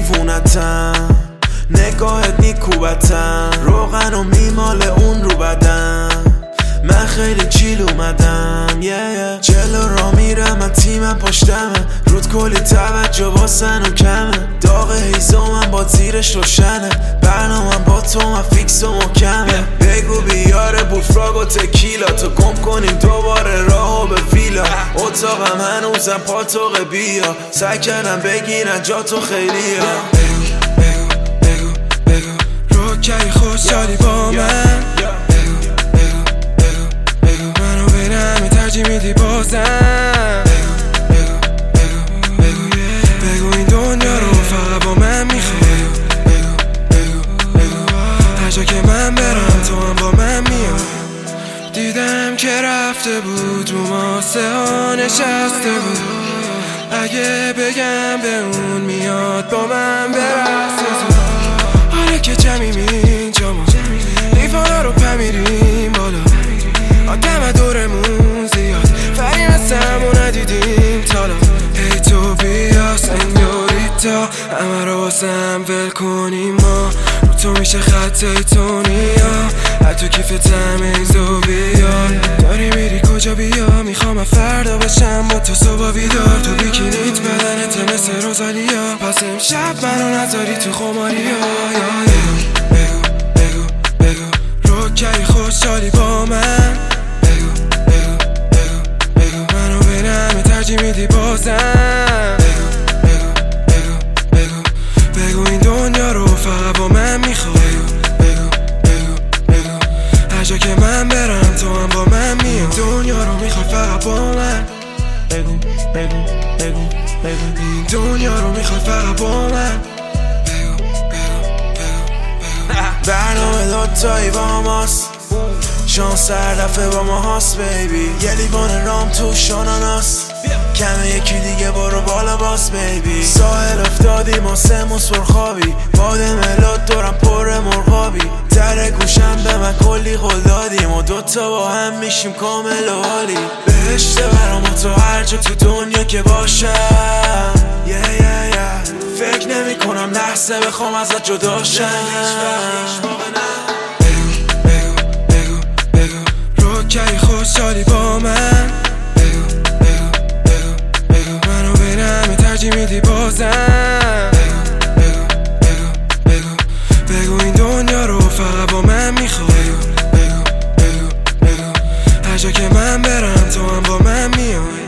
دیوونتم، نگاهت نیکوبتم، روغن و میمال اون رو بدم. من خیلی چیل اومدم جلو را میرم، من تیمم پشتمه، رود کلی توجه واسن و کمه. داغ هیزمم با زیرش روشنه، برنامم با تو من فیکس و محکمه. بگو بیاره بوفراگ و تکیلا، تو گم کنیم دوباره راهو به ویلا. اتاقم هنوزم پاتوق بیا، سعی کردم بگیرن جا تو خیلیا. بگو روکی خوشحالی با من، منو بینم ترجیح میدی بازم. بگو این دنیا رو فقط با من میخوای، هر جا که من برم تو هم با من میای. دیدم که رفته بود رو ماسه ها نشسته بود، اگه بگم به اون میاد با من برسه. آره که جمعیم اینجا ما لیفانا رو پمیریم بالا، آدم دورمون زیاد فریم از همون ندیدیم تالا. هی تو بیا سنیوریتا، همه رو واسم ول کنیم ما، رو تو میشه خط ایتونیا، حتی کیف تمیزو بیار. داری میری کجا بیا، میخوام فردا بشم با تو صبح بیدار. تو بیکینیت بدنت مثل روزالیا، پس امشب منو نذاری تو خماریا. بگو روکی خوشحالی با من، منو بینم ترجیح میدی بازم. بگو این دنیا رو فقط با من میخوای، هر جا که من برم تو هم با من میای. دنیا رو میخوای فقط با من، بگو این دنیا رو میخوای فقط با من. برنامه دوتایی با ماست، شانس هر دفعه با ما هاست بیبی. یه لیوان رام تو شاناناس، کمه یکی دیگه برو بالا باس بیبی. ساحل افتادیم و سموس پرخوابی، باد ملات دورم پر مرغابی. در گوشم به من کلی قول دادیم و دوتا با هم میشیم کامل و حالی. بهشته برام تو هر جا تو دنیا که باشم. فکر نمی کنم لحظه بخوام ازت جدا شم. بگو روکی خوشحالی با من، منو بینم ترجیح میدی بازم. بگو این دنیا رو فقط با من میخوای، هر جا که من برم تو هم با من میای.